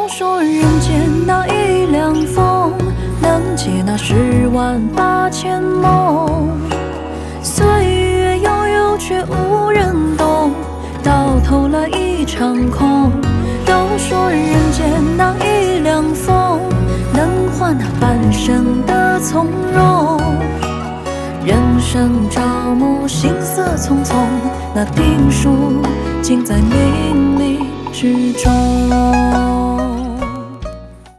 都说人间那一凉风，能解那108000梦。岁月悠悠，却无人懂，到头来一场空。都说人间那一凉风，能换那半生的从容。人生朝暮，行色匆匆，那定数尽在冥冥之中。